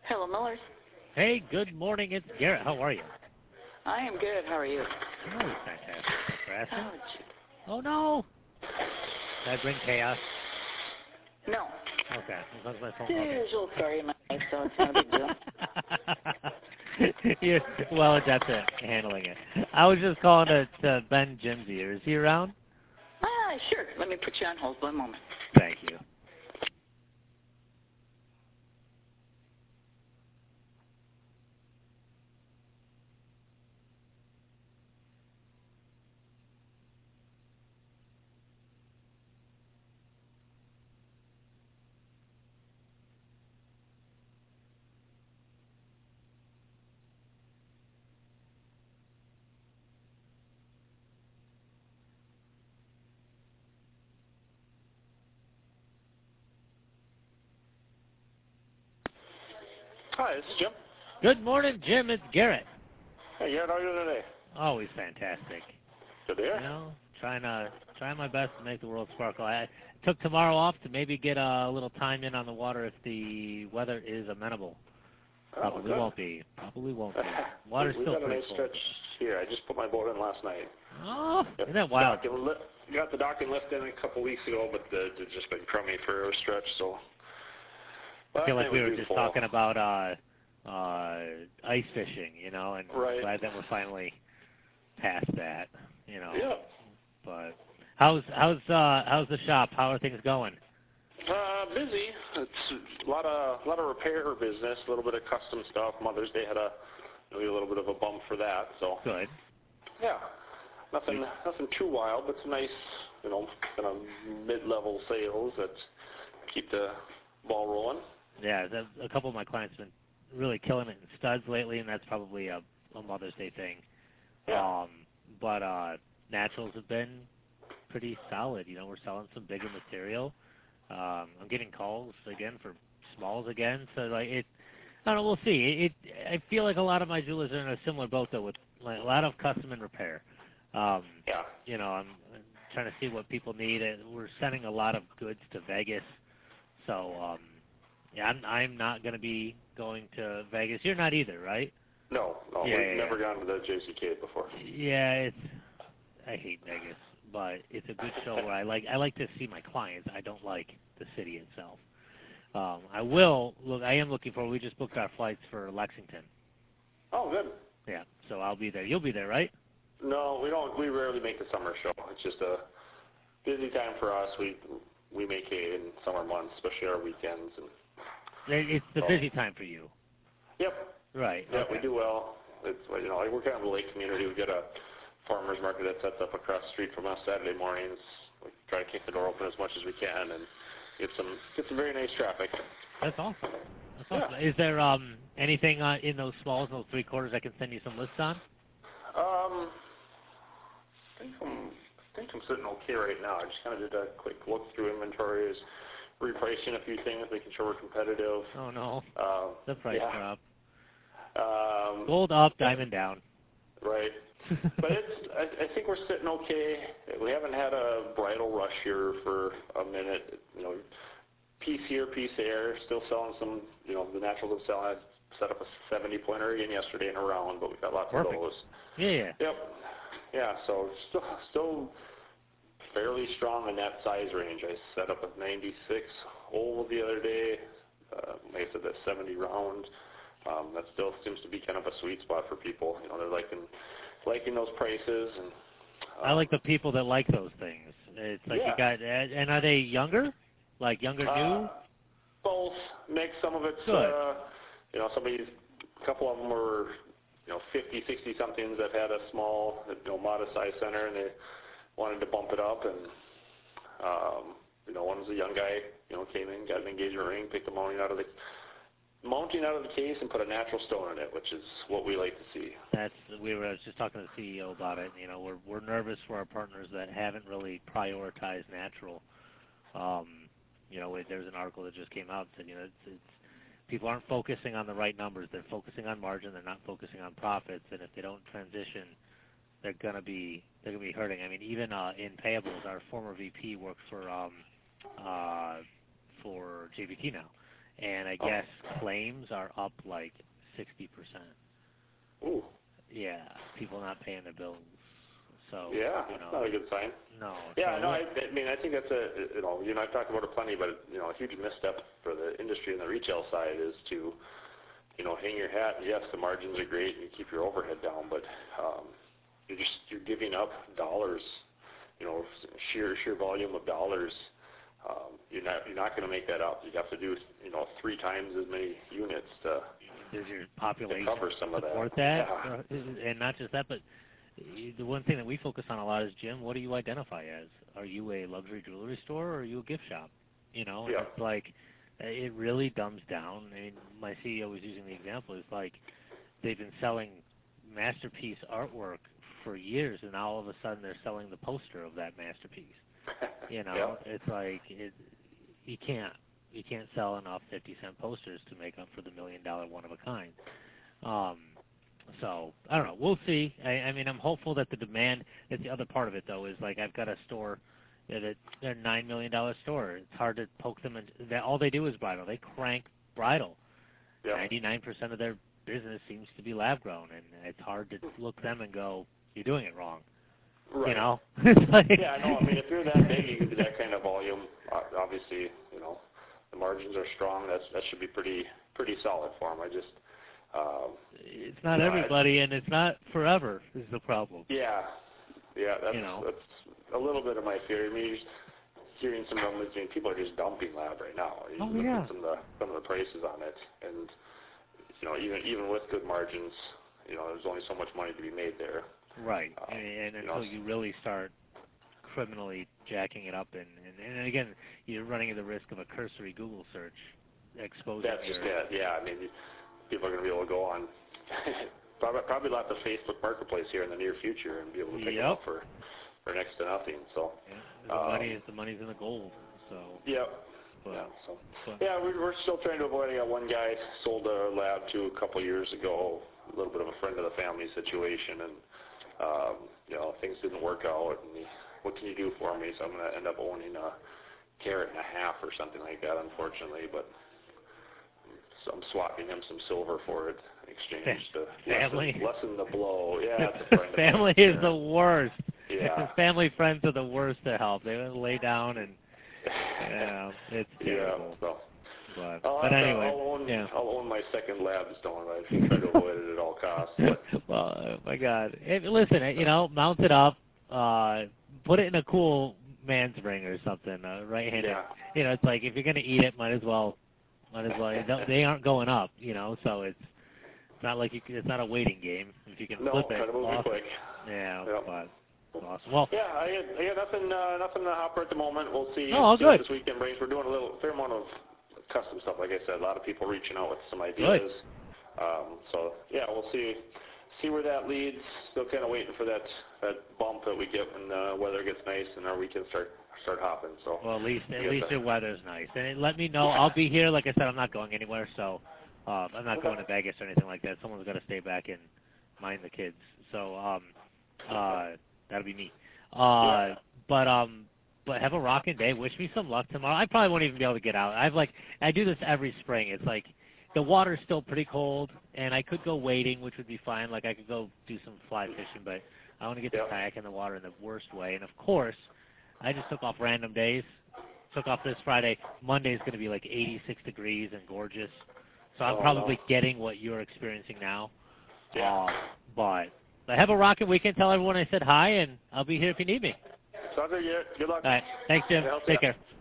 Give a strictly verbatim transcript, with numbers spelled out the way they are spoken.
Hello, Millers. Hey, good morning. It's Garrett. How are you? I am good. How are you? Oh, fantastic. Thanks for asking. Oh, gee. Oh, no. Did I bring chaos? No. Okay. As long as my phone... There's Okay. a usual story in my life, so it's not a big deal. You're well adept at handling it. I was just calling to, to Ben Jim's ear. Is he around? Ah, sure. Let me put you on hold one moment. Thank you. Hi, this is Jim. Good morning, Jim. It's Garrett. Hey, Garrett, how are you doing today? Always fantastic. Good to hear. You know, trying to trying my best to make the world sparkle. I took tomorrow off to maybe get a little time in on the water if the weather is amenable. Probably oh, won't be. Probably won't be. Water's We've still got a pretty nice cold. stretch here. I just put my boat in last night. Oh, Yep. isn't that wild? Dock and li- got the dock and lift in a couple weeks ago, but the, it's just been crummy for a stretch. So I feel like we were just beautiful. talking about uh, uh, ice fishing, you know, and Right. I'm glad that we're finally past that, you know. Yeah. But how's how's uh, how's the shop? How are things going? Uh, busy. It's a lot of a lot of repair business, a little bit of custom stuff. Mother's Day had a maybe a little bit of a bump for that. So Good. yeah, nothing nothing too wild, but some nice, you know, kind of mid-level sales that keep the ball rolling. Yeah, the, a couple of my clients have been really killing it in studs lately, and that's probably a, a Mother's Day thing. Yeah. Um, but uh, naturals have been pretty solid. You know, we're selling some bigger material. Um, I'm getting calls again for smalls again. So like it, I don't know. We'll see. It, it. I feel like a lot of my jewelers are in a similar boat though, with like a lot of custom and repair. Um, Yeah. You know, I'm, I'm trying to see what people need, and we're sending a lot of goods to Vegas. So um, yeah, I'm, I'm not going to be going to Vegas. You're not either, right? No, no, Yeah, we've yeah, never yeah. gone to the J C K before. Yeah, it's. I hate Vegas, but it's a good show where I like. I like to see my clients. I don't like the city itself. Um, I will look. I am looking for. We just booked our flights for Lexington. Oh, good. Yeah, so I'll be there. You'll be there, right? No, we don't. We rarely make the summer show. It's just a busy time for us. We we make it in summer months, especially our weekends. And It- It's the Oh. busy time for you. yep, Right. yeah, Okay. we do well. It's you know, like we're kind of a lake community. We've got a farmers market that sets up across the street from us Saturday mornings. We try to kick the door open as much as we can and get some get some very nice traffic. That's awesome. That's Yeah. awesome. Is there um anything uh, in those smalls, those three quarters, I can send you some lists on? Um, I think I'm I think I'm sitting okay right now. I just kind of did a quick look through inventories, repricing a few things, making sure we're competitive. Oh no, Um, the price yeah. drop. Um, Gold up, diamond down. right. But it's I, I think we're sitting okay. We haven't had a bridal rush here for a minute. You know, piece here, piece there. Still selling some. You know, the naturals have selling. I set up a seventy pointer again yesterday in a round, but we've got lots Perfect. of those. Yeah, yeah. Yep. Yeah. So still still fairly strong in that size range. I set up a ninety-six hole the other day. Uh, like I said, that seventy round. Um, that still seems to be kind of a sweet spot for people. You know, they're liking liking those prices. And um, I like the people that like those things. It's like yeah. you got, and are they younger? Like younger, new? Uh, both mix. Some of it's, Good. uh, you know, somebody's, a couple of them were, you know, fifty, sixty somethings that had a small, you know, modest size center, and they wanted to bump it up. And, um, you know, one was a young guy, you know, came in, got an engagement ring, picked the mounting out of the mounting out of the case, and put a natural stone in it, which is what we like to see. That's we were I was just talking to the C E O about it. You know, we're we're nervous for our partners that haven't really prioritized natural. Um, you know, there's an article that just came out and said, you know, it's, it's people aren't focusing on the right numbers. They're focusing on margin. They're not focusing on profits. And if they don't transition, they're gonna be they're gonna be hurting. I mean, even uh, in payables, our former V P works for um, uh, for J B T now, and I guess claims are up like sixty percent. Ooh. Yeah, people not paying their bills. So yeah, you that's know, not a good sign. No. Yeah, so no, I, I mean, I think that's a, you know, you know, I've talked about it plenty, but, you know, a huge misstep for the industry and the retail side is to, you know, hang your hat. Yes, the margins are great and you keep your overhead down, but um, you're just, you're giving up dollars, you know, sheer, sheer volume of dollars. Um, you're not, you're not going to make that up. You have to do, you know, three times as many units to, does your population to cover some of that. support that? Yeah. And not just that, but the one thing that we focus on a lot is, Jim, what do you identify as? Are you a luxury jewelry store or are you a gift shop? You know, and Yeah. it's like, it really dumbs down. I mean, my C E O was using the example. It's like they've been selling masterpiece artwork for years, and now all of a sudden they're selling the poster of that masterpiece. You know, yeah. it's like it, you can't you can't sell enough fifty cent posters to make up for the million dollar one of a kind. Um, so I don't know. We'll see. I, I mean, I'm hopeful that the demand. That's the other part of it, though, is like I've got a store that they're a nine million dollar store. It's hard to poke them, and that all they do is bridal. They crank bridal. Ninety-nine yeah. percent of their business seems to be lab grown, and it's hard to look them and go, "You're doing it wrong." Right. You know? like, yeah, I know. I mean, if you're that big, you can do that kind of volume. Obviously, you know, the margins are strong. That's that should be pretty pretty solid for them. I just. Um, it's not you know, everybody, I, and it's not forever. Is the problem? Yeah. Yeah, that's you know? that's a little bit of my fear. I mean, just hearing some numbers, I mean, people are just dumping lab right now. You oh look yeah. at some of the some of the prices on it, and you know, even even with good margins, you know, there's only so much money to be made there. Right, um, and, and you until know, you really start criminally jacking it up, and, and, and again, you're running the risk of a cursory Google search exposing that's your... just it. Yeah, I mean, people are going to be able to go on probably probably lots of Facebook Marketplace here in the near future and be able to pick yep. it up for for next to nothing. So yeah, the um, money is the money's in the gold. So yep. But, yeah. So but, yeah, we're we're still trying to avoid. I got one guy sold a lab to a couple years ago, a little bit of a friend of the family situation, and um, you know, things didn't work out. And he, what can you do for me? So I'm going to end up owning a carat and a half or something like that, unfortunately. But so I'm swapping him some silver for it in exchange to family. lessen, lessen the blow. Yeah, it's a friend family of mine. is the worst. Yeah. Family friends are the worst to help. They lay down and yeah, it's terrible. Yeah, so. But, I'll but anyway, I'll own, yeah. I'll own my second lab stone. I try to avoid it at all costs. But. Well, oh my God! Hey, listen, you know, mount it up, uh, put it in a cool man's ring or something, uh, right-handed. Yeah. You know, it's like if you're gonna eat it, might as well, might as well. They aren't going up, you know, so it's it's not like you can, it's not a waiting game. If you can no, flip it, kind of moving awesome. quick. Yeah, Yep. but. Awesome. Well, yeah, I had, I had nothing, uh, nothing in the hopper at the moment. We'll see, oh, see good. what this weekend brings. We're doing a little fair amount of custom stuff. Like I said, a lot of people reaching out with some ideas. Um, so yeah, we'll see see where that leads. Still kind of waiting for that that bump that we get when the weather gets nice and our weekends start start hopping. So well, at least at least the weather's nice. And let me know. I'll be here. Like I said, I'm not going anywhere, so uh, I'm not okay. going to Vegas or anything like that. Someone's got to stay back and mind the kids. So um, uh, that'll be me. Uh, yeah. But um, but have a rocking day. Wish me some luck tomorrow. I probably won't even be able to get out. I've like I do this every spring. It's like the water's still pretty cold, and I could go wading, which would be fine. Like I could go do some fly fishing, but I want to get the yep. kayak in the water in the worst way. And of course, I just took off random days. Took off this Friday. Monday is going to be like eighty-six degrees and gorgeous. So I'm oh, probably no. getting what you're experiencing now. Yeah. Uh, but but have a rocking weekend. Tell everyone I said hi, and I'll be here if you need me. Sounds good. Good luck. All right. Thanks, Jim. Take care.